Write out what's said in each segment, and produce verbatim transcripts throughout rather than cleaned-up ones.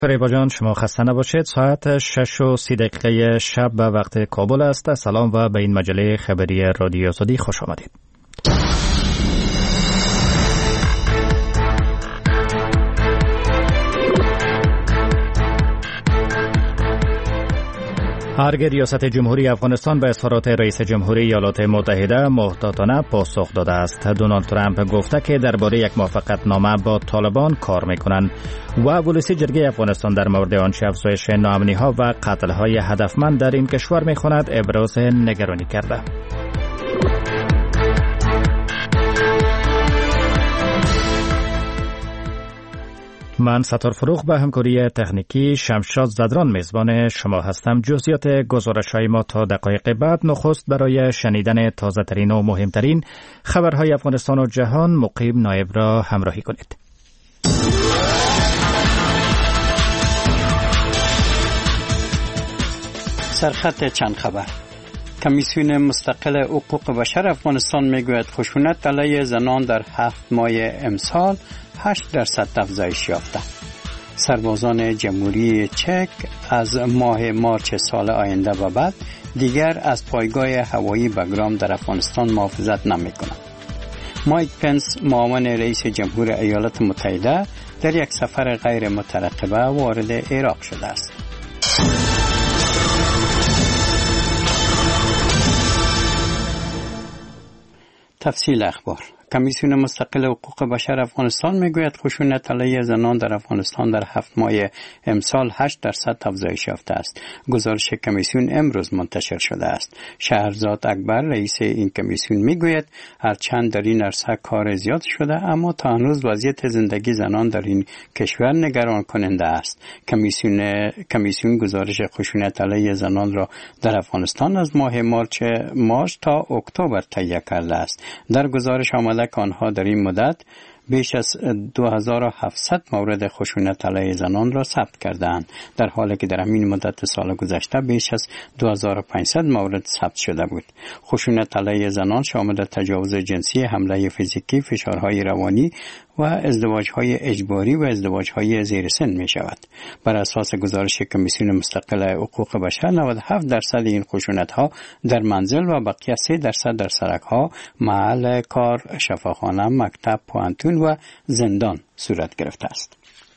فریبا جان شما خسته نباشید. ساعت شش و سی دقیقه شب به وقت کابل است. سلام و به این مجله خبری رادیو آزادی خوش آمدید. ارگ ریاست جمهوری افغانستان به اظهارات رئیس جمهوری ایالات متحده محتاطانه پاسخ داده است. دونالد ترامپ گفته که درباره یک موافقتنامه با طالبان کار میکنند و ولسی جرگه افغانستان در مورد آنچه افزایش ناامنی‌ها و قتل‌های هدفمند در این کشور می‌کند ابراز نگرانی کرده. من ستار فروغ به همکاری تکنیکی شمشاد زدران میزبان شما هستم. جزئیات گزارش‌های ما تا دقایق بعد. نخست برای شنیدن تازه‌ترین و مهمترین خبرهای افغانستان و جهان مقیم نایب را همراهی کنید. سرخط چند خبر. کمیسیون مستقل حقوق بشر افغانستان میگوید خشونت علیه زنان در هفت ماه امسال هشت درصد افزایش یافته. سربازان جمهوری چک از ماه مارچ سال آینده و بعد دیگر از پایگاه هوایی بگرام در افغانستان محافظت نمی‌کنند. مایک پنس معاون رئیس جمهور ایالات متحده در یک سفر غیر مترقبه وارد عراق شده است. تفصیل اخبار. کمیسیون مستقل حقوق بشر افغانستان میگوید خشونت علیه زنان در افغانستان در هفت ماه امسال هشت درصد افزایش یافته است. گزارش کمیسیون امروز منتشر شده است. شهرزاد اکبر رئیس این کمیسیون میگوید هرچند در این عرصه کار زیاد شده اما تا هنوز وضعیت زندگی زنان در این کشور نگران کننده است. کمیسیون کمیسیون گزارش خشونت علیه زنان را در افغانستان از ماه مارچ مارچ تا اکتبر تهیه کرده است. در گزارش آمده که آنها در این مدت بیش از دو هزار و هفتصد مورد خشونت علیه زنان را ثبت کردند، در حالی که در همین مدت سال گذشته بیش از دو هزار و پانصد مورد ثبت شده بود. خشونت علیه زنان شامل تجاوز جنسی، حمله فیزیکی، فشارهای روانی و ازدواج‌های اجباری و ازدواج‌های زیر سن می شود. بر اساس گزارش کمیسیون مستقل حقوق بشر نود و هفت درصد این خشونت‌ها در منزل و بقیه سه درصد در سرک‌ها، محل کار، شفاخانه، مکتب، پوهنتون و زندان صورت گرفته است.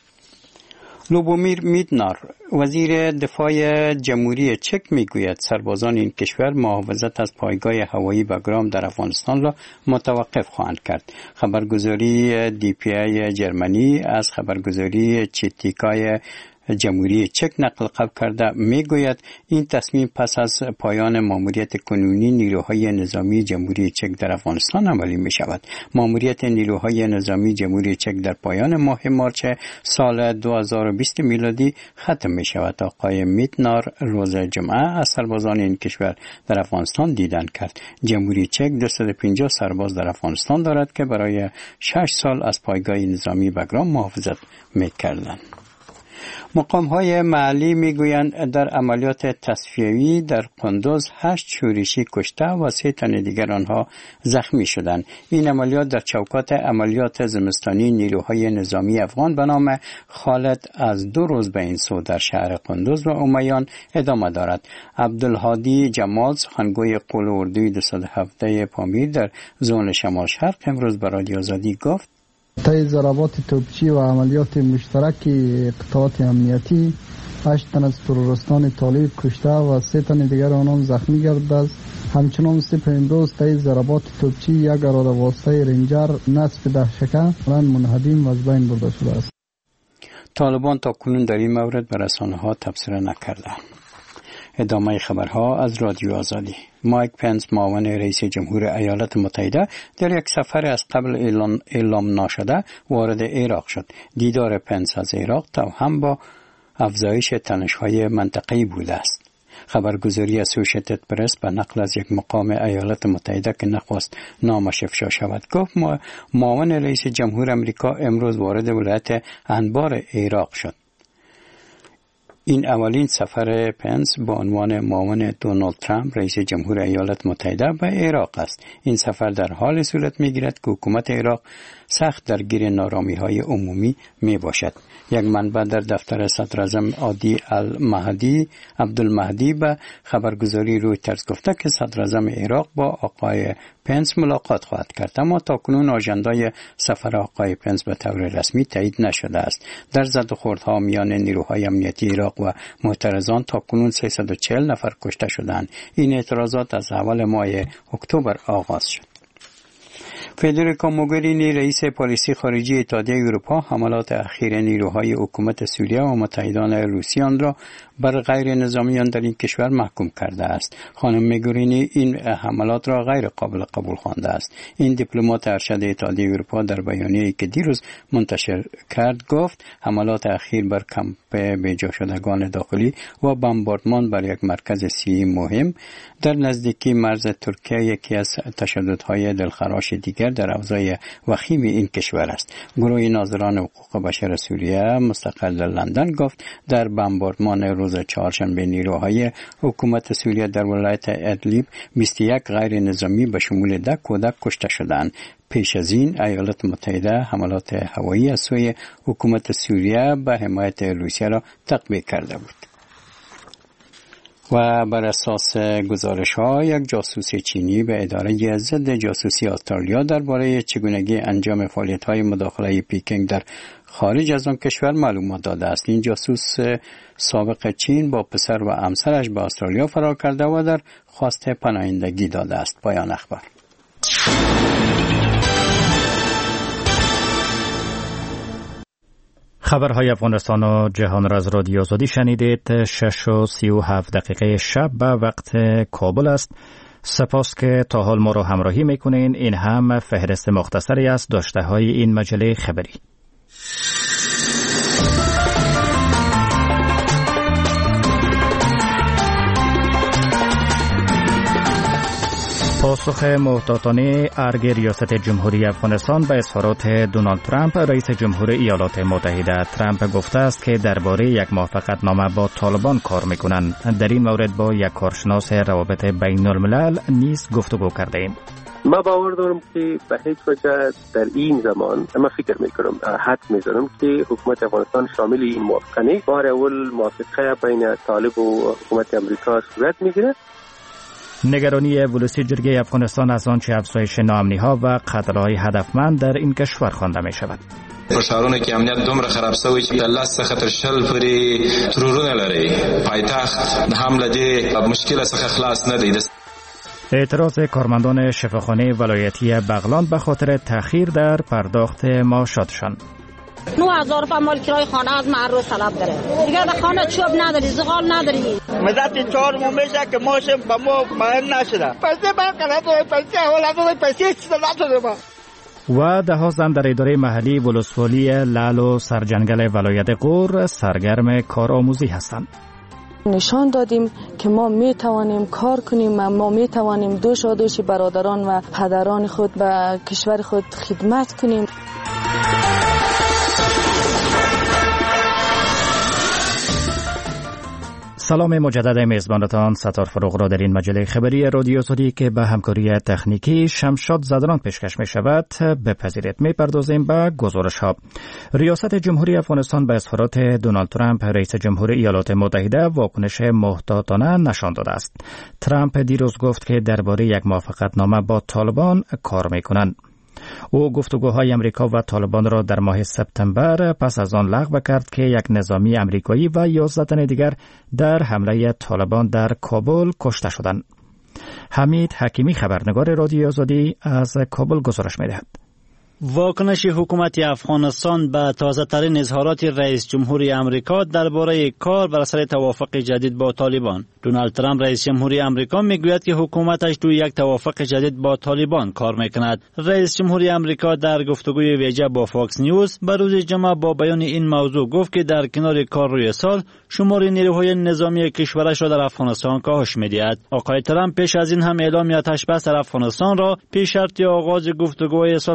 لوبومیر میدنار وزیر دفاع جمهوری چک میگوید سربازان این کشور محافظت از پایگاه هوایی بگرام در افغانستان را متوقف خواهند کرد. خبرگزاری دی پی ای جرمنی از خبرگزاری چیتیکای جمهوری چک نقل قول کرده میگوید این تصمیم پس از پایان ماموریت کنونی نیروهای نظامی جمهوری چک در افغانستان عملی می شود. ماموریت نیروهای نظامی جمهوری چک در پایان ماه مارچ سال دو هزار و بیست میلادی ختم می شود. آقای میتنار روز جمعه از سربازان این کشور در افغانستان دیدن کرد. جمهوری چک دویست و پنجاه سرباز در افغانستان دارد که برای شش سال از پایگاه نظامی بگرام محافظت می کردند. مقام‌های محلی میگویند در عملیات تصفیه‌ای در قندوز هشت شورشی کشته و سه تن دیگر آنها زخمی شدند. این عملیات در چوکات عملیات زمستانی نیروهای نظامی افغان به نام خالد از دو روز به این سو در شهر قندوز و امیان ادامه دارد. عبدالهادی جمال سخنگوی قول اردوی دویست و هفده پامیر در زون شمال شرق امروز به رادیو آزادی گفت طی ضربات توپچی و عملیات مشترک قطعات امنیتی هشت تن از تروریستان طالب کشته و سه تن دیگر آنان زخمی گردیده است. همچنان صبح امروز طی ضربات توپچی یک اراده واسطه رنجر نصف دهشکه منهدم و از بین برده شده است. طالبان تا کنون در این مورد به رسانه‌ها تبصره نکردند. ادامه خبرها از رادیو آزادی. مایک پنس معاون رئیس جمهور ایالات متحده در یک سفر از قبل اعلام, اعلام نشده وارد عراق شد. دیدار پنس از عراق تا هم با افزایش تنش‌های منطقه‌ای بوده است. خبرگزاری اسوسییتد پرس به نقل از یک مقام ایالات متحده که نخواست نامش افشا شود گفت معاون رئیس جمهور امریکا امروز وارد ولایت انبار عراق شد. این اولین سفر پنس با عنوان معاون دونالد ترامپ رئیس جمهور ایالات متحده به عراق است. این سفر در حال صورت می‌گیرد که حکومت عراق سخت درگیر نارامی‌های عمومی میباشد. یک منبع در دفتر صدر اعظم عادی المهدی عبدالمهدی به خبرگزاری رویترز گفته که صدر اعظم عراق با آقای پنس ملاقات خواهد کرد، اما تاکنون آژندای سفر آقای پنس به طور رسمی تایید نشده است. در زد و خوردها میان نیروهای امنیتی عراق و معترضان تاکنون سیصد و چهل نفر کشته شدند. این اعتراضات از اول ماه اکتبر آغاز شد. فدریکا موگرینی رئیس پالیسی خارجی اتحادیه اروپا حملات اخیر نیروهای حکومت سوریه و متحدان روسیان را بر غیر نظامیان در این کشور محکوم کرده است. خانم موگرینی این حملات را غیر قابل قبول خوانده است. این دیپلمات ارشد اتحادیه اروپا در بیانیه‌ای که دیروز منتشر کرد گفت حملات اخیر بر کمپ بیجا شدگان داخلی و بمباردمان بر یک مرکز صحی مهم در نزدیکی مرز ترکیه یکی از تشددهای دلخراش دیگر در اوضاع وخیم این کشور است. گروه ناظران حقوق بشر سوریه مستقل در لندن گفت در بمباردمان روز چهارشنبه نیروهای حکومت سوریه در ولایت ادلیب بیست و یک غیر نظامی به شمول ده کودک کشته شدند. پیش از این ایالات متحده حملات هوایی از سوی حکومت سوریه به حمایت روسیه را تطبیق کرده بود. و بر اساس گزارش ها یک جاسوس چینی به اداره ضد جاسوسی استرالیا درباره چگونگی انجام فعالیت های مداخله پکینگ در خارج از آن کشور معلومات داده است. این جاسوس سابق چین با پسر و همسرش به استرالیا فرار کرده و در خواست پناهندگی داده است. پایان اخبار. خبرهای افغانستان و جهان را از رادیو آزادی شنیدید. شش و سی و هفت دقیقه شب به وقت کابل است. سپاس که تا حال ما را همراهی میکنین. این هم فهرست مختصری از داشته های این مجله خبری. پاسخ محتاطانه ارگ ریاست جمهوری افغانستان به اظهارات دونالد ترامپ رئیس جمهور ایالات متحده. ترامپ گفته است که درباره یک موافقتنامه با طالبان کار میکنند. در این مورد با یک کارشناس روابط بین الملل نیز گفتگو کرده ایم. ما باور دارم که به هیچ وجه در این زمان من فکر میکنم حد میزنم که حکومت افغانستان شامل این موافقه نیست. بار اول موافقه بین طالب و حکومت امریکا صورت میگیره. نگرانی ولسی جرگه افغانستان از آنچه افزایش ناامنی‌ها و قتل‌های هدفمند در این کشور خوانده می‌شود. په ښارونو کې امنیت دومره خراب شوی چې د لس څخه تر شل پورې ترورونه لري. پایتخت هم له دې مشکل څخه خلاص نه دی. اعتراض کارمندان شفاخانه ولایتی بغلان به خاطر تأخیر در پرداخت معاشاتشان. نو هزار روپیه مال کرای خانه از من هر روز طلب داره. دیگه در خانه چوب نداری، زغال نداری. مدت چهار ماه میشه که ماشم به ما بیان نشده. پیسه برقرار داره، پیسه اولاد داره، پیسه هیچ چیز نداره ما. و ده ها زن در اداره محلی ولسوالی لعل و سرجنگل ولایت غور سرگرم کارآموزی هستند. نشان دادیم که ما می توانیم کار کنیم و ما می توانیم دوشا دوش برادران و پدران خود به کشور خود خدمت کنیم. سلام مجدد میزبانتان ستار فروغ را در این مجله خبری رادیو آزادی که به همکاری تکنیکی شمشاد زدران پیشکش می شود بپذیرید. می پردازیم به گزارش ها. ریاست جمهوری افغانستان به اظهارات دونالد ترامپ رئیس جمهور ایالات متحده واکنش محتاطانه نشان داده است. ترامپ دیروز گفت که درباره یک موافقتنامه با طالبان کار می کنند. او گفتگوهای امریکا و طالبان را در ماه سپتامبر پس از آن لغو کرد که یک نظامی امریکایی و یازده تن دیگر در حمله طالبان در کابل کشته شدند. حمید حکیمی خبرنگار رادیو آزادی از کابل گزارش می‌دهد. واکنش حکومت افغانستان به تازه ترین اظهارات رئیس جمهوری امریکا درباره کار بر سر توافق جدید با طالبان. دونالد ترامپ رئیس جمهوری امریکا میگوید که حکومتش روی یک توافق جدید با طالبان کار میکند. رئیس جمهوری امریکا در گفتگوی ویژه با فاکس نیوز به روز جمعه با بیان این موضوع گفت که در کنار کار روی سال شمار نیروهای نظامی کشورش را در افغانستان کاهش میدهد. آقای ترامپ پیش از این هم اعلام آتش بس در افغانستان را پیش شرط آغاز گفتگوهای صلح عنوان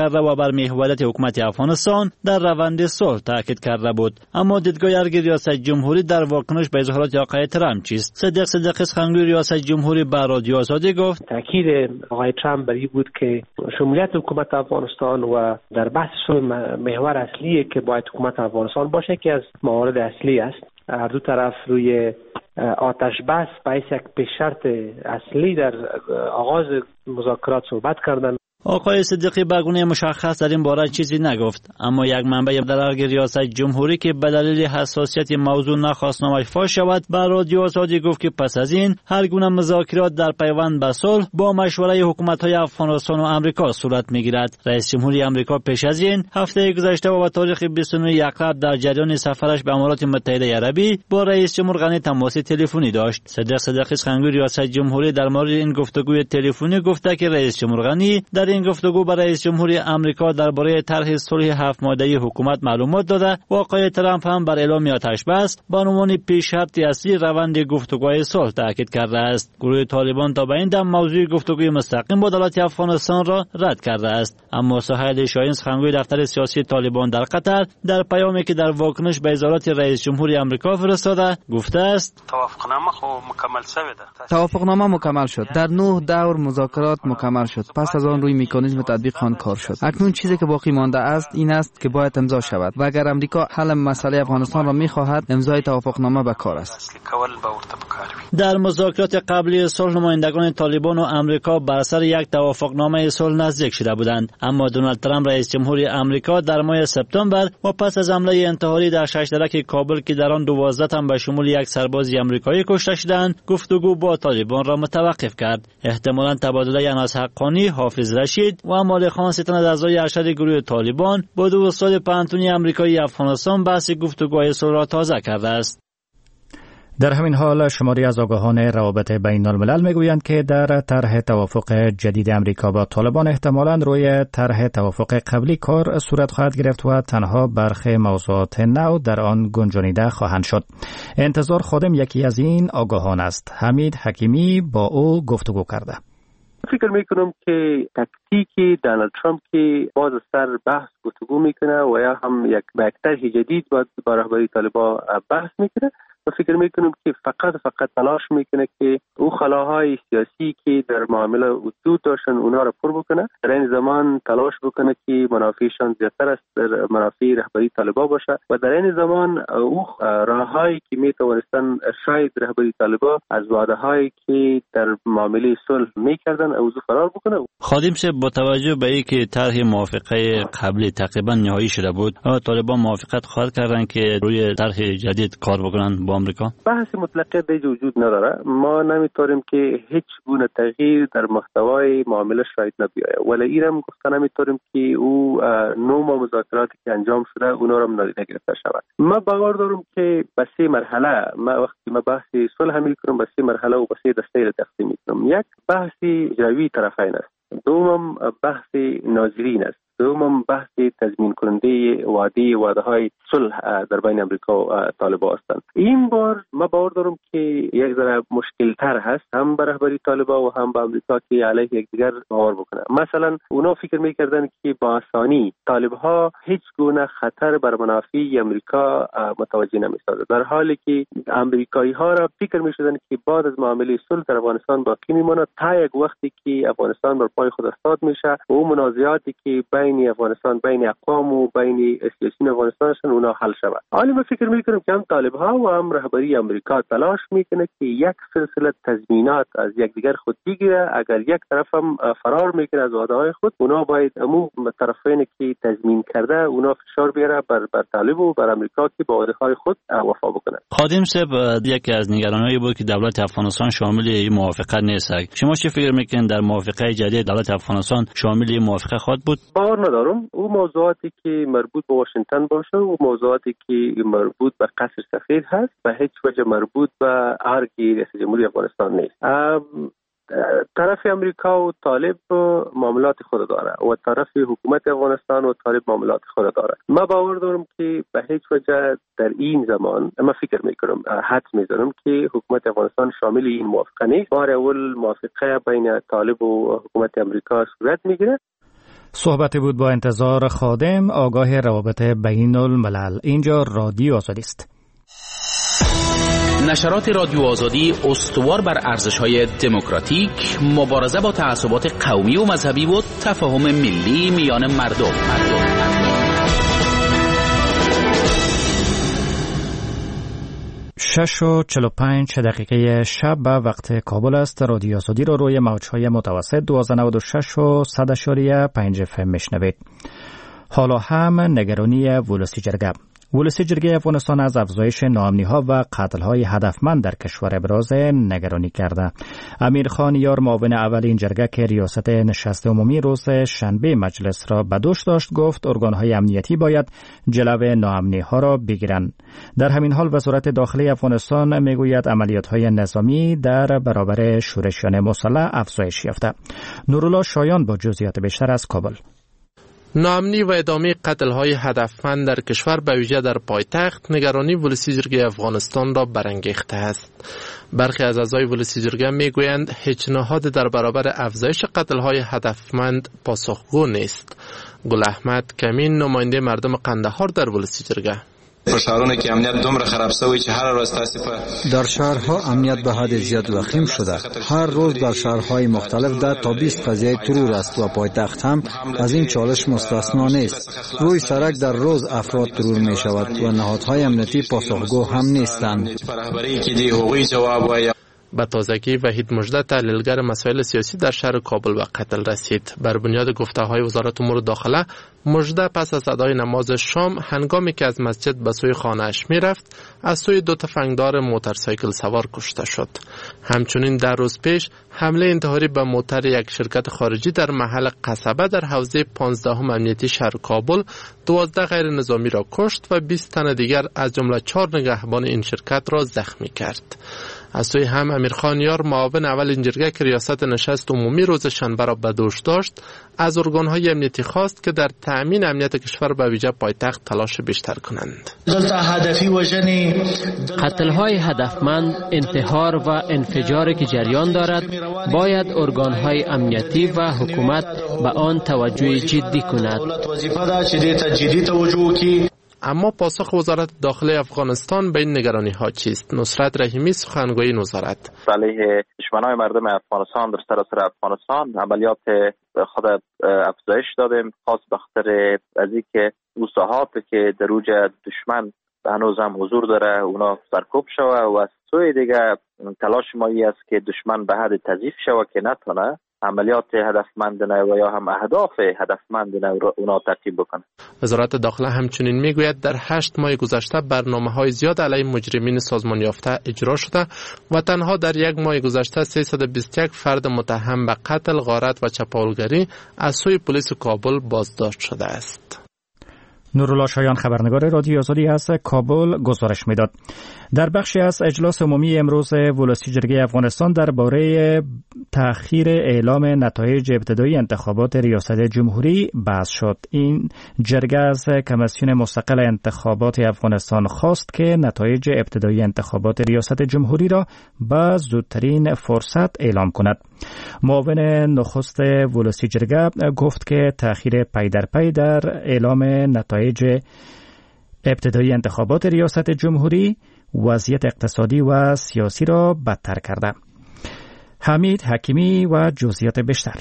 کرده و بر محوریت حکومت افغانستان در روند صلح تاکید کرده بود. اما دیدگاه ارگ ریاست جمهوری در واکنش به اظهارات آقای ترامپ چیست؟ صدیق صدیقی سخنگوی ریاست جمهوری به رادیو آزادی گفت تاکید آقای ترامپ بر این بود که شمولیت حکومت افغانستان و در بحث صلح محور اصلی که باید حکومت افغانستان باشه که از موارد اصلی است. هر دو طرف روی آتش بس به یک پیش شرط اصلی در آغاز مذاکرات صحبت کردند. آقای صدیقی به گونه مشخص در این باره چیزی نگفت، اما یک منبع در ارگ ریاست جمهوری که به دلیل حساسیت موضوع نخواست نامش فاش شود به رادیو آزادی گفت که پس از این هر گونه مذاکرات در پیوند به صلح با مشوره حکومت‌های افغانستان و آمریکا صورت می‌گیرد. رئیس جمهوری آمریکا پیش از این هفته گذشته و به تاریخ بیست و نه اکتبر در جریان سفرش به امارات متحده عربی با رئیس جمهور غنی تماس تلفنی داشت. صدیق صدیقی سخنگوی ریاست جمهوری در مورد این گفتگوی تلفنی گفته که رئیس جمهور غنی در این گفتگو با رئیس جمهوری آمریکا درباره طرح صلح هفت ماده‌ای حکومت معلومات داده و آقای ترامپ هم بر اعلام آتش بس به عنوان پیش شرط اصلی روند گفتگوهای صلح تاکید کرده است. گروه طالبان تا به این دم موضوع گفتگوی مستقیم با دولت افغانستان را رد کرده است. اما سهیل شاهین سخنگوی دفتر سیاسی طالبان در قطر در پیامی که در واکنش به اظهارات رئیس جمهوری آمریکا فرستاده گفته است توافقنامه خو مکمل شده. توافقنامه مکمل شد. در نه دور مذاکرات مکمل شد. پس از آن روی مکانیزم تطبیق آن کار شد. اکنون چیزی که باقی مانده است این است که باید امضا شود و اگر امریکا حل مسئله افغانستان را می‌خواهد امضای توافقنامه به کار است. در مذاکرات قبلی صلح نمایندگان طالبان و آمریکا بر اثر یک توافقنامه صلح نزدیک شده بودند، اما دونالد ترامپ رئیس جمهوری آمریکا در ماه سپتامبر و پس از حمله انتحاری در ششدرک کابل که در آن دوازده تن به شمول یک سرباز آمریکایی کشته شدند گفتگو با طالبان را متوقف کرد. احتمالاً تبادله اناس حقانی، حافظ رشید و مال خان ستن از اعضای ارشد گروه طالبان با دو استاد پانتونی آمریکایی افغانستان بحث گفتگوهای صلح را تازه کرده است. در همین حال شماری از آگاهان روابط بین الملل میگویند که در طرح توافق جدید امریکا با طالبان احتمالاً روی طرح توافق قبلی کار صورت خواهد گرفت و تنها برخی موضوعات نو در آن گنجانیده خواهند شد. انتظار خادم یکی از این آگاهان است. حمید حکیمی با او گفتگو کرده. فکر میکنم که تکتیکی دونالد ترامپ که باز سر بحث گفتگو میکنه و یا هم یک یک طرح جدید با رهبری طالبان بحث میکنه و فکر میکنم که فقط فقط تلاش میکنه که او خلاهای سیاسی که در معامله وجود داشتن اونا رو پر بکنه، در این زمان تلاش بکنه که منافعشان زیادتر است در منافع رهبری طالبان باشه و در این زمان او راههایی که میتوانستن شاید رهبری طالبان از وعده‌هایی که در معامله صلح میکردن اوضاع فرار بکنه. خادم صاحب با توجه به اینکه طرح موافقه قبلی تقریبا نهایی شده بود، طالبان موافقت خواهد کردن که روی طرح جدید کار بکنن با آمریکا؟ بحث مطلقه دیگه وجود نداره. ما نمیتونیم که هیچ گونه تغییر در محتوای معامله شاید نبیاید، ولی اینم گفته نمیتونیم که او نوع مذاکراتی که انجام شده اونا رو نادیده گرفته شود. ما باور دارم که به سه مرحله، ما وقتی ما بحث صلح میکنیم به سه مرحله و به سه دسته تقسیم میکنیم. یک بحث اجرایی طرفین است، دوم بحث ناظرین است، دوم بحث تضمین کننده وعده وعده های صلح در بین امریکا و طالبان هستند. این بار ما باور دارم که یک ذره مشکل تر هست، هم به رهبری طالبان و هم به امریکا که علیه یکدیگر باور بکنه. مثلا اونا فکر میکردن که با آسانی طالبها هیچ گونه خطر بر منافع امریکا متوجه نمی‌شود، در حالی که امریکایی ها را فکر می‌شدن که بعد از معامله صلح در افغانستان باقی میماند تا یک وقتی که افغانستان بر پای خود استاد میشه و اون منازعاتی که بین افغانستان بین اقوام و بین سیاسیون افغانستان اونا حل شود. حالا من فکر میکنم که هم طالبها و هم رهبری امریکا تلاش میکنه که یک سلسله تضمینات از یکدیگر خود بگیره. اگر یک طرف هم فرار میکنه از وعده‌های خود، اونا باید عموم طرفین که تضمین کرده اونا فشار بیاره بر بر طالب و بر امریکا که با وعده‌های خود وفا بکنه. خادم صاحب، یکی از نگرانی‌های بود که دولت افغانستان شامل این موافقت نیست. شما چه فکر میکنید در موافقه جدید دولت افغانستان شامل این موافقه خواهد بود؟ باور ندارم. او موضوعاتی که مربوط به واشنگتن باشه و موضوعاتی که مربوط به قصر سفید هست به هیچ وجه مربوط به ارگ رئیس جمهوری افغانستان نیست. طرف امریکا و طالب معاملات خود داره و طرف حکومت افغانستان و طالب معاملات خود داره. ما باور دارم که به هیچ وجه در این زمان، ما فکر میکنم حد میزنم که حکومت افغانستان شامل این موافقه نیست. بار اول موافقه بین طالب و حکومت امریکا صورت میگیره. صحبتی بود با انتظار خادم، آگاه روابط بین الملل. اینجا رادیو آزادی است. نشرات رادیو آزادی استوار بر ارزش‌های دموکراتیک، مبارزه با تعصبات قومی و مذهبی و تفاهم ملی میان مردم. شش و چل و پنج دقیقه شب به وقت کابل است. رادیو آزادی را روی موج‌های متوسط دویست و نود و شش و صد اشاریه پنج اف ام میشنوید. حالا هم نگرانی ولسی جرگه. ولسی جرگه افغانستان از افزایش ناامنی‌ها و قتل‌های هدفمند در کشور ابراز نگرانی کرده. امیرخان یار معاون اول این جرگه که ریاست نشست عمومی روز شنبه مجلس را به دوش داشت گفت ارگان‌های امنیتی باید جلو ناامنی‌ها را بگیرند. در همین حال وزارت داخلی افغانستان میگوید عملیات‌های نظامی در برابر شورشیان مسلح افزایش یافته. نورالله شایان با جزئیات بیشتر از کابل. ناامنی و ادامه قتل‌های هدفمند در کشور به ویژه در پایتخت نگرانی ولسی جرگه افغانستان را برانگیخته است. برخی از اعضای ولسی جرگه میگویند هیچ نهاد در برابر افزایش قتل‌های هدفمند پاسخگو نیست. گل احمد کمین نماینده مردم قندهار در ولسی جرگه: په شهرونو کې امنیت دومره خراب شوی چې هر ورځ تاسو په در شهرها امنیت به حد زیاد وخیم شده. هر روز در شهرهای مختلف ده تا بیست قضیه ترور است و پایتخت هم از این چالش مستثنا نیست. روی سرک در روز افراد ترور می شود و نهادهای امنیتی پاسخگو هم نیستند. به تازگی وحید مژده تحلیلگر مسائل سیاسی در شهر کابل به قتل رسید. بر بنیاد گفته‌های وزارت امور داخله، مژده پس از ادای نماز شام هنگامی که از مسجد به سوی خانه‌اش می‌رفت از سوی دو تفنگدار موتورسایکل سوار کشته شد. همچنین در روز پیش حمله انتحاری به موتر یک شرکت خارجی در محل قصبه در حوزه پانزدهم امنیتی شهر کابل دوازده غیر نظامی را کشت و بیست تن دیگر از جمله چهار نگهبان این شرکت را زخمی کرد. از سوی هم امیرخان یار معاون اول این جرگه که ریاست نشست عمومی روز شنبه را به دوش داشت از ارگان‌های امنیتی خواست که در تأمین امنیت کشور به ویژه پایتخت تلاش بیشتر کنند. قتل‌های هدفمند، انتحار و انفجاری که جریان دارد باید ارگان‌های امنیتی و حکومت به آن توجه جدی کند. اما پاسخ وزارت داخلی افغانستان به این نگرانی ها چیست؟ نصرت رحیمی سخنگوی این وزارت: علیه دشمنان مردم افغانستان در سراسر افغانستان عملیات خود افزایش دادیم، خاص به خاطر از اینکه اون ساحات که در اوج دشمن هنوز هم حضور داره اونا سرکوب شوه و از سوی دیگه تلاش ما ای است که دشمن به حد تضعیف شوه که نتونه عملیات هدفمند و یا هم اهداف هدفمند اونا ترتیب بکنه. وزارت داخله همچنین میگوید در هشت ماه گذشته برنامه‌های زیاد علیه مجرمین سازمان یافته اجرا شده و تنها در یک ماه گذشته سیصد و بیست و یک فرد متهم به قتل، غارت و چپاولگری از سوی پلیس کابل بازداشت شده است. نورالله شایان خبرنگار رادیو آزادی از کابل گزارش میداد. در بخشی از اجلاس عمومی امروز ولسی جرگه افغانستان درباره تأخیر اعلام نتایج ابتدایی انتخابات ریاست جمهوری بحث شد. این جرگه از کمیسیون مستقل انتخابات افغانستان خواست که نتایج ابتدایی انتخابات ریاست جمهوری را به زودترین فرصت اعلام کند. معاون نخست ولسی جرگه گفت که تأخیر پی در پی در اعلام نتایج ابتدایی انتخابات ریاست جمهوری وضعیت اقتصادی و سیاسی را بدتر کرده. حمید حکیمی و جزئیات بیشتر.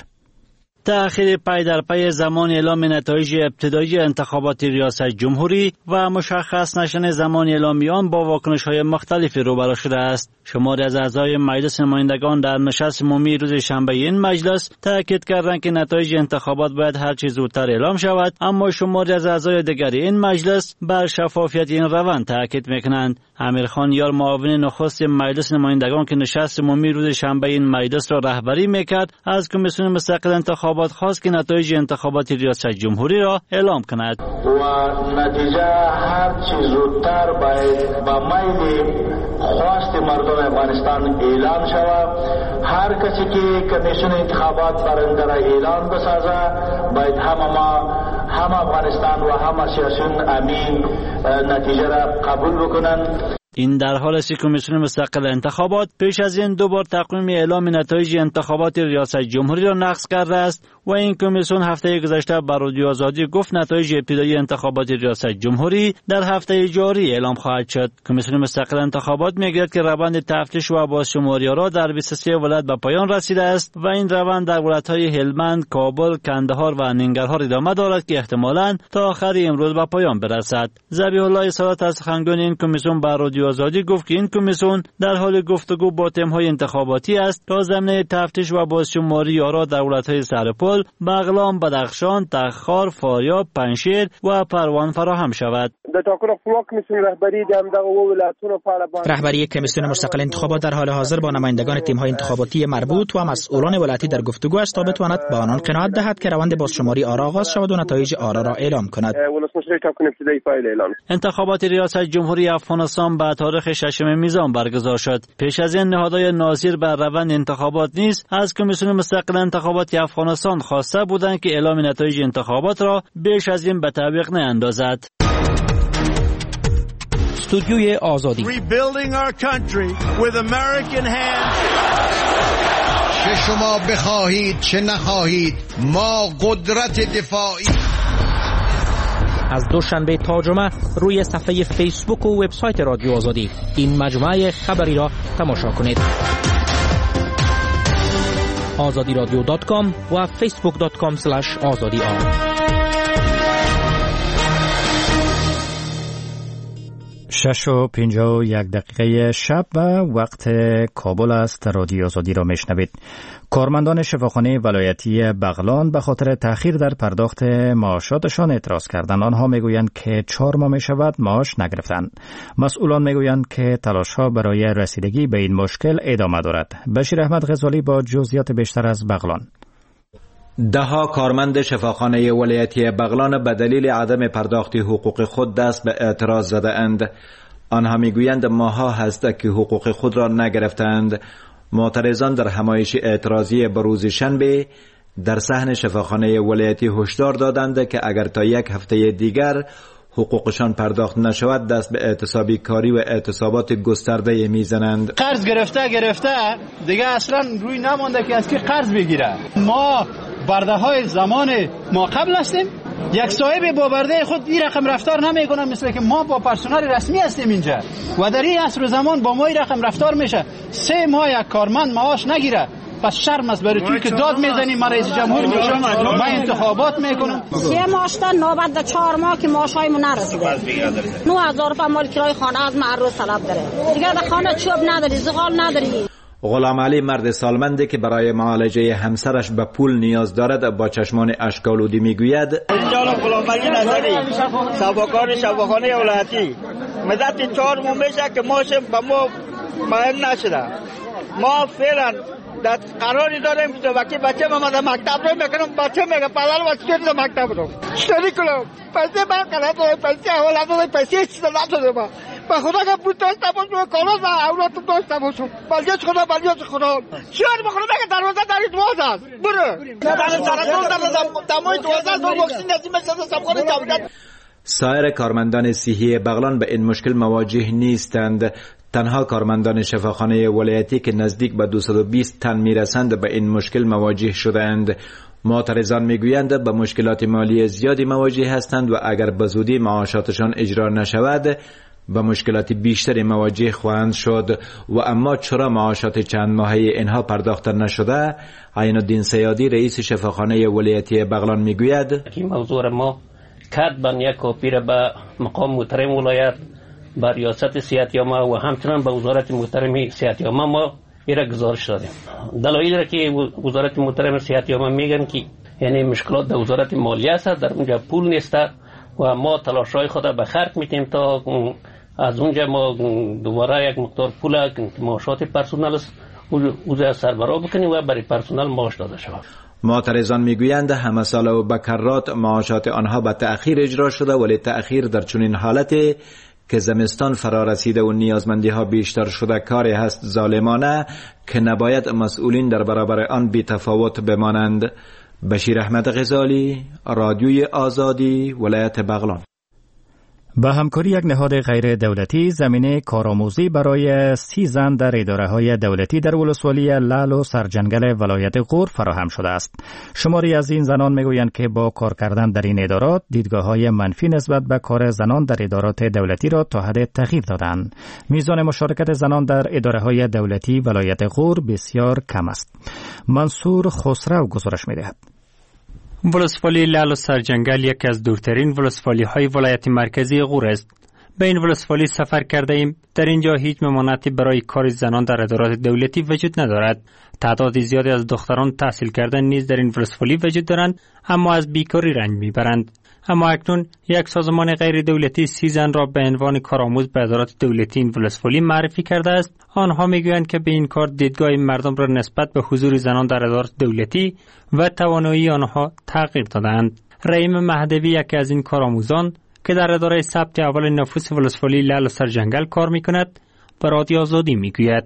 تأخیر پی در پی زمان اعلام نتایج ابتدایی انتخابات ریاست جمهوری و مشخص نشدن زمان اعلام آن با واکنش‌های مختلفی روبرو شده است. شماری از اعضای مجلس نمایندگان در نشست عمومی روز شنبه این مجلس تاکید کردند که نتایج انتخابات باید هر چه زودتر اعلام شود، اما شماری از اعضای دیگر این مجلس بر شفافیت این روند تاکید می‌کنند. امیرخان یار معاون نخست مجلس نمایندگان که نشست عمومی روز شنبه این مجلس را رهبری می‌کرد، از کمیسیون مستقل انتخابات خواست که نتایج انتخابات ریاست جمهوری را اعلام کند. و نتیجه هر چه زودتر باید با میل خواست مردم افغانستان اعلام شود. هر کسی که کمیسیون انتخابات برنده را اعلام بسازه باید همه ما هم افغانستان و هم سیاسیون امین نتیجه را قبول بکنند. این در حال است که کمیسیون مستقل انتخابات پیش از این دو بار تقویم اعلام نتایج انتخابات ریاست جمهوری را نقض کرده است و این کمیسیون هفته گذشته بر رادیو آزادی گفت نتایج ابتدایی انتخابات ریاست جمهوری در هفته جاری اعلام خواهد شد. کمیسیون مستقل انتخابات میگوید که روند تفتیش و بازشماری را در بیست و سه ولایت به پایان رسیده است و این روند در ولایت‌های هلمند، کابل، کندهار و ننگرهار ادامه دارد که احتمالاً تا آخر امروز به پایان برسد. ذبیح الله سادات از سخنگوی این کمیسیون بر رادیو آزادی گفت که این کمیسیون در حال گفتگو با تیم‌های انتخاباتی است تا زمینه تفتیش و بازشماری آرا در ولایت‌های سرپل، بغلان، بدخشان، تخار، فاریاب، پنجشیر و پروان فراهم شود. رهبری کمیسیون مستقل انتخابات در حال حاضر با نمایندگان تیم‌های انتخاباتی مربوط و مسئولان ولایتی در گفتگو است تا بتواند به آنان قناعت دهد که روند بازشماری آرا آغاز شود و نتایج آرا را اعلام کند. انتخابات ریاست جمهوری افغانستان به تاریخ ششم میزان برگزار شد. پیش از این نهادهای ناظر بر روند انتخابات نیز از کمیسیون مستقل انتخابات افغانستان خواسته بودند که اعلام نتایج انتخابات را بیش از این به تعویق نیندازد. استودیوی آزادی. چه شما بخواهید چه نخواهید ما قدرت دفاعی. از دوشنبه تا جمعه روی صفحه فیسبوک و وبسایت رادیو آزادی این مجموعه خبری را تماشا کنید. آزادی رادیو دات کام و فیسبوک دات کام اسلش آزادی آر. شش و پنجاه و یک دقیقه شب و وقت کابل است. رادیو آزادی را میشنوید. کارمندان شفاخانه ولایتی بغلان به خاطر تأخیر در پرداخت معاشاتشان اعتراض کردند. آنها میگویند که چهار ماه می شود معاش نگرفتند. مسئولان میگویند که تلاش‌ها برای رسیدگی به این مشکل ادامه دارد. بشیر احمد غزالی با جزئیات بیشتر از بغلان. دهها کارمند شفاخانه ولایتی بغلان به دلیل عدم پرداخت حقوق خود دست به اعتراض زده اند. آنها میگویند ماها هست که حقوق خود را نگرفتند. معترضان در همایش اعتراضی بروز شنبه در صحن شفاخانه ولایتی هشدار دادند که اگر تا یک هفته دیگر حقوقشان پرداخت نشود دست به اعتصابی کاری و اعتصابات گسترده میزنند. قرض گرفته گرفته دیگه اصلا روی نمانده که از کی قرض بگیره. ما برده های زمان ما قبل هستیم. یک صاحب با برده خود این رقم رفتار نمی کنه مثل که ما با پرسنل رسمی هستیم اینجا و در این عصر زمان با ما این رقم رفتار میشه. سه ماه یک کارمند معاش نگیره. پس شرم است برای توی که داد میزنیم من رئیس جمهور میشم من انتخابات میکنم. سه ماه تا نوبت در چهار ماه که معاش های من نرسیده. نه هزار روپیه مال کرای خانه از من روز طلب داره. دیگه در خانه چوب نداری، زغال نداری. غلام علی مرد سالمنده که برای معالجه همسرش به پول نیاز دارد با چشمان اشک‌آلودی میگوید اینجا غلام علی نظری سباکار شفاخانه ولایتی مدت چهار ماه میشه که ماش به ما معین نشده. ما فعلا در قراری داریم که وقتی بچه ما در مکتب رو میکنم بچه میگه پدر و چطور در مکتب رو شدی کنم پیسه من کنم پیسه اول از پیسه چیز نداره ما به خدا که بود داشته باشم کالاز و اولاد داشته باشم بلیاج خدا بلیاج خدا چیار بخونه بگه دروازه داری دواز است برو من سرطان در دمای دوازده دو واکسین نزیم شده سبخان جمعیت. سایر کارمندان صحی بغلان به این مشکل مواجه نیستند. تنها کارمندان شفاخانه ولایتی که نزدیک به دویست و بیست تن میرسند به این مشکل مواجه شدند. معترضان میگویند به مشکلات مالی زیادی مواجه هستند و اگر به زودی معاشاتشان اجرا نشود به مشکلات بیشتری مواجه خواهند شد و اما چرا معاشات چند ماهه اینها پرداخته نشده؟ عین الدین سیادی رئیس شفاخانه ولایتی بغلان میگوید این موضوع ما کتباً یک کپی را به مقام محترم ولایت با ریاست صحتیامه و همچنان به وزارت محترم صحتیامه ما ایرا گزارش دادیم. دلایل را که وزارت محترم صحتیامه میگن که یعنی مشکلات در وزارت مالیه است، در اونجا پول نیست و ما تلاشای خود به خرج میتیم تا از اونجا ما دوباره یک مقدار پول معاشات پرسنل اوزه سربراه بکنیم و برای پرسنل معاش داده شود. معترضان میگویند همه سال و بکرات معاشات آنها به تأخیر اجرا شده ولی تأخیر در چنین حالتی که زمستان فرا رسیده و نیازمندی ها بیشتر شده کاری هست ظالمانه که نباید مسئولین در برابر آن بی تفاوت بمانند. بشیر احمد غزالی، رادیوی آزادی، ولایت بغلان. با همکاری یک نهاد غیر دولتی زمینه کارآموزی برای سی زن در اداره‌های دولتی در ولسوالی لعل و سرجنگل ولایت غور فراهم شده است. شماری از این زنان میگویند که با کار کردن در این ادارات دیدگاه‌های منفی نسبت به کار زنان در ادارات دولتی را تا حد تغییر دادند. میزان مشارکت زنان در اداره‌های دولتی ولایت غور بسیار کم است. منصور خسرو گزارش می‌دهد. ولسوالی لعل و سرجنگل یکی از دورترین ولسوالی های ولایت مرکزی غور است. به این ولسوالی سفر کرده ایم. در اینجا هیچ ممانعتی برای کار زنان در ادارات دولتی وجود ندارد. تعداد زیادی از دختران تحصیل کردن نیز در این ولسوالی وجود دارند، اما از بیکاری رنج میبرند. اما اکنون یک سازمان غیر دولتی سی زن را به عنوان کارآموز به ادارات دولتی این ولسوالی معرفی کرده است. آنها میگویند که به این کار دیدگاه مردم را نسبت به حضور زنان در ادارات دولتی و توانایی آنها تغییر دادند. رحیم مهدوی یکی از این کارآموزان که در اداره ثبت اول نفوس ولسوالی لعل و سرجنگل کار میکند به رادیو آزادی میگوید: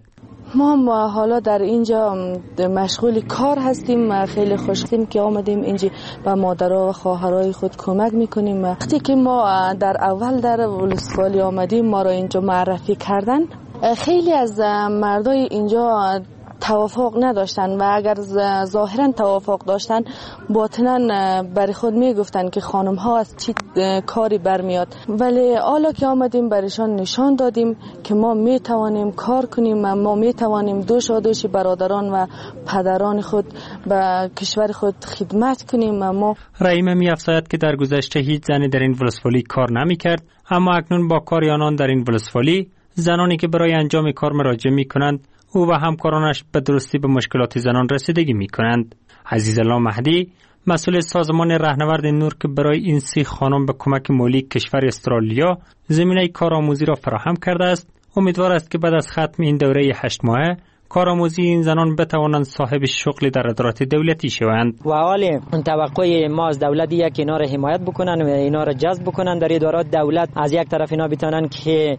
ما حالا در اینجا مشغول کار هستیم. خیلی خوشحالیم که آمدیم اینجا به مادرها و خواهرای خود کمک میکنیم. وقتی که ما در اول در ولسوالی آمدیم ما را اینجا معرفی کردن، خیلی از مردای اینجا توافق نداشتن و اگر ظاهرا توافق داشتن باطنا برای خود میگفتن که خانم ها از چی کاری برمیاد. ولی حالا که آمدیم برایشان نشان دادیم که ما میتوانیم کار کنیم، ما میتوانیم دوش و دوش برادران و پدران خود به کشور خود خدمت کنیم. ما رحیم می‌افزاید که در گذشته هیچ زنی در این ولسوالی کار نمی‌کرد، اما اکنون با کار آنان در این ولسوالی زنانی که برای انجام کار مراجعه می‌کنند او و همکارانش به درستی به مشکلات زنان رسیدگی می کنند. عزیزالله مهدی، مسئول سازمان رهنورد نور که برای این سی خانم به کمک مالی کشور استرالیا زمینه کارآموزی را فراهم کرده است، امیدوار است که بعد از ختم این دوره هشت ماهه کارآموزی این زنان بتوانند صاحب شغل در ادارات دولتی شوند. و حال توقع ما از دولت یک که اینا را حمایت بکنن و اینا را جذب بکنن در ادارات دولت. از یک طرف اینا بتونن که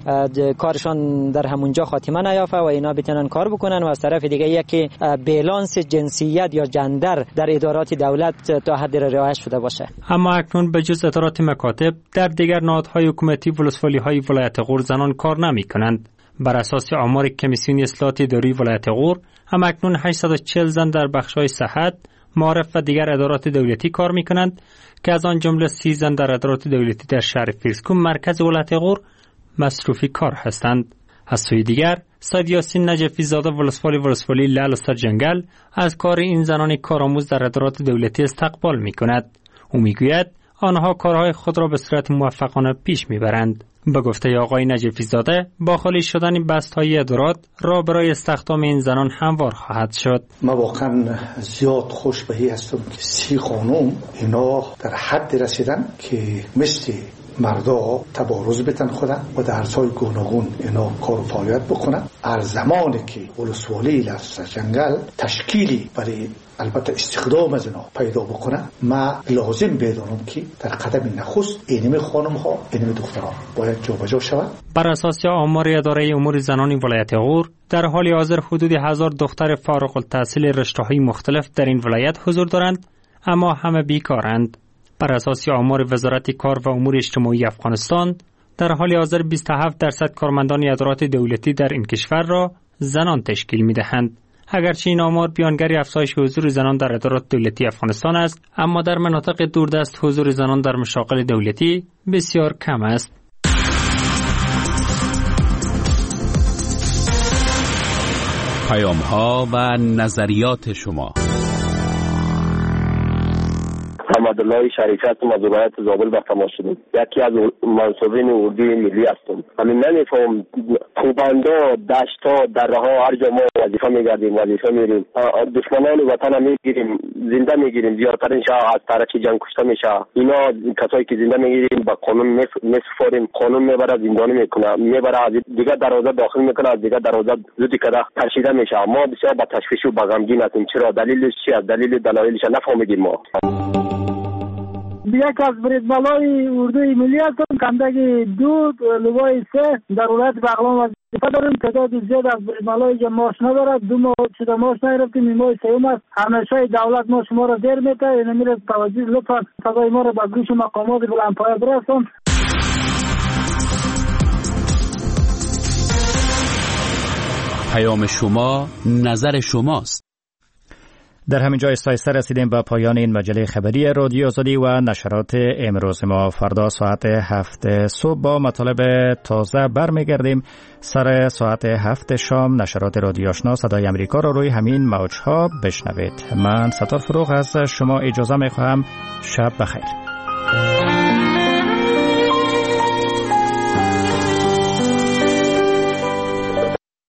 کارشان در همونجا خاتمه نیافته و اینا بتونن کار بکنن، و از طرف دیگه یک که بالانس جنسیت یا جندر در ادارات دولت تا حد رعایت شده باشه. اما اکنون به جز ادارات مکاتب در دیگر نهادهای حکومتی ولسوالی های ولایت غور زنان کار نمی‌کنند. بر اساس آمار کمیسیون اصلاحات اداری ولایت غور هم اکنون هشتصد و چهل زن در بخش‌های صحت، معارف و دیگر ادارات دولتی کار می‌کنند که از آن جمله سی زن در ادارات دولتی در شهر فیرسکون مرکز ولایت غور مصروفی کار هستند. از سوی دیگر سید یاسین نجفی زاده ولسوالی ولسوالی لعل و سرجنگل از کار این زنان کارآموز در ادارات دولتی استقبال می‌کند. او می‌گوید آنها کارهای خود را به صورت موفقانه پیش می‌برند. به گفته آقای نجفی زاده با خالی شدن بست‌های ادارات را برای استخدام این زنان هموار خواهد شد. ما واقعا زیاد خوشبختی هستم که سی خانم اینا در حد رسیدن که مثل مردا تبارز بتن خودن و در ارزهای گوناگون اینا کار و فعالیت بکنن. هر زمانی که ولسوالی لعل و سرجنگل تشکیلی برای البته استخدام از اینا پیدا بکنن، ما لازم بدانم که در قدم نخست اینم خانم ها اینم دختران باید جابجا شود. بر اساس آمار اداره امور زنان ولایت غور در حال حاضر حدود هزار دختر فارغ التحصیل رشته‌های مختلف در این ولایت حضور دارند، اما همه بیکارند. بر اساس آمار وزارت کار و امور اجتماعی افغانستان در حال حاضر بیست و هفت درصد کارمندان ادارات دولتی در این کشور را زنان تشکیل می‌دهند. اگرچه این آمار بیانگر افزایش حضور زنان در ادارات دولتی افغانستان است، اما در مناطق دوردست حضور زنان در مشاغل دولتی بسیار کم است. پیام‌ها و نظریات شما. محمدالله شریفی هستم، از ولایت زابل به تماس شدم. یکی از منصوبین اردوی ملی هستم. همین نمیفهم خوبندا دشتا درها هر جا ما وظیفه میگردیم وظیفه میریم، دشمنان وطن میگیریم زنده میگیریم، زیادترین شاه از طرف جنگ کشته میشه. اینا کسایی که زنده میگیریم با قانون میسپاریم، قانون میبره زندانی میکنه، میبره دیگه دروازه داخل میکنه، از دیگه دروازه زودی کده ترشیده میشه. ما بسیار با تشویش و با غمگین هستیم. چرا؟ دلیلش چیه؟ دلیل دلایلش نفهمیدیم ما. یک از بریدبالای اردوی ملی هستم، کندگی دو لوای سه در ولایت بغلان وظیفه داریم. تعداد زیاد از بریدبالای که ماش ندارد، دو ماه شده ماش نگرفتیم، این ماه سوم است. همیشه دولت ما شما را دیر میته، این میره توجه لطفا صدای ما را به گوش مقامات بلندپایه برسون. پیام شما نظر شماست. در همین جای سایسته رسیدیم به پایان این مجله خبری رادیو آزادی و نشرات امروز ما. فردا ساعت هفت صبح با مطالب تازه برمیگردیم. سر ساعت هفت شام نشرات رادیو آشنا صدای امریکا را روی همین موجها بشنوید. من ستار فروغ از شما اجازه میخواهم. شب بخیر.